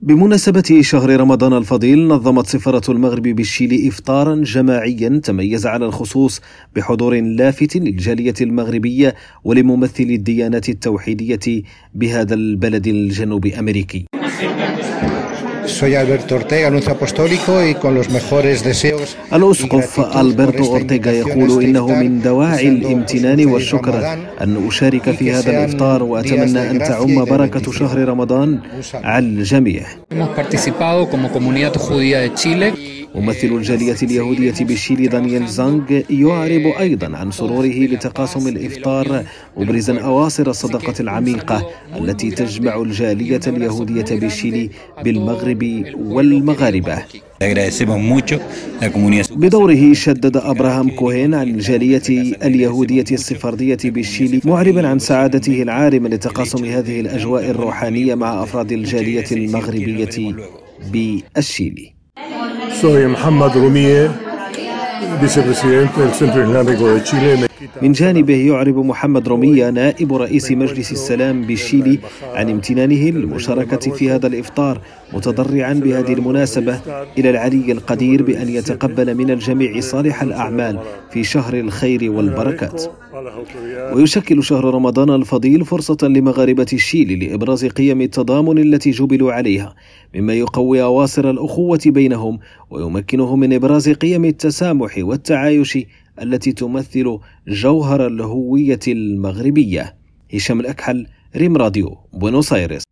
بمناسبة شهر رمضان الفضيل نظمت سفارة المغرب بالشيلي إفطارا جماعيا تميز على الخصوص بحضور لافت للجالية المغربية ولممثلي الديانات التوحيدية بهذا البلد الجنوب أمريكي. الأسقف ألبرتو أورتيغا يقول إنه من دواعي الامتنان والشكر أن أشارك في هذا الإفطار، وأتمنى أن تعم بركة شهر رمضان على الجميع. ممثل الجالية اليهودية بالشيلي دانيال زانغ يعرب أيضا عن سروره لتقاسم الإفطار، مبرزا أواصر الصداقة العميقة التي تجمع الجالية اليهودية بالشيلي بالمغرب والمغاربة. بدوره شدد أبراهام كوهين عن الجالية اليهودية السفردية بالشيلي، معربا عن سعادته العارمة لتقاسم هذه الأجواء الروحانية مع أفراد الجالية المغربية بالشيلي. Soy محمد رومية vicepresidente del Centro Islámico de Chile. من جانبه يعرب محمد رومية نائب رئيس مجلس السلام بالشيلي عن امتنانه للمشاركة في هذا الإفطار، متضرعا بهذه المناسبة إلى العلي القدير بأن يتقبل من الجميع صالح الأعمال في شهر الخير والبركات. ويشكل شهر رمضان الفضيل فرصة لمغاربة الشيلي لإبراز قيم التضامن التي جبلوا عليها، مما يقوي أواصر الأخوة بينهم ويمكنهم من إبراز قيم التسامح والتعايش التي تمثل جوهر الهوية المغربية. هشام الأكحل، ريم راديو، بوينوس آيرس.